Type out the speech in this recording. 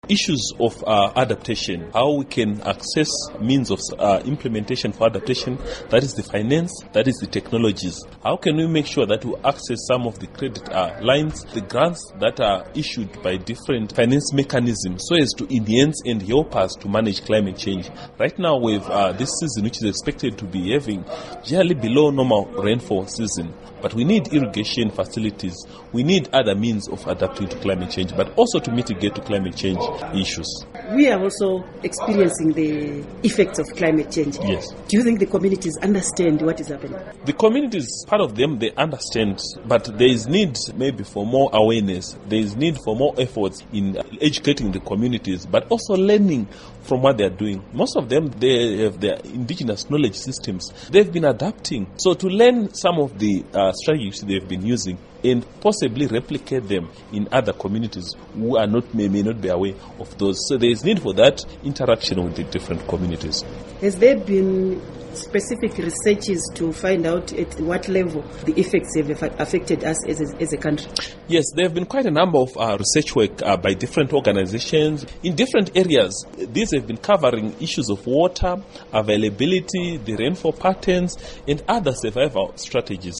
Issues of adaptation, how we can access means of implementation for adaptation, that is the finance, that is the technologies. How can we make sure that we access some of the credit lines, the grants that are issued by different finance mechanisms so as to enhance and help us to manage climate change. Right now we have this season which is expected to be having generally below normal rainfall season, but we need irrigation facilities, we need other means of adapting to climate change, but also to mitigate to climate change issues. We are also experiencing the effects of climate change. Yes. Do you think the communities understand what is happening? The communities, part of them, they understand, but there is need maybe for more awareness. There is need for more efforts in educating the communities, but also learning from what they are doing. Most of them, they have their indigenous knowledge systems. They've been adapting. So to learn some of the strategies they've been using and possibly replicate them in other communities who are not may not be aware of those. So there is need for that interaction with the different communities. Has there been specific researches to find out at what level the effects have affected us as a country? Yes, there have been quite a number of research work by different organizations in different areas. These have been covering issues of water, availability, the rainfall patterns, and other survival strategies.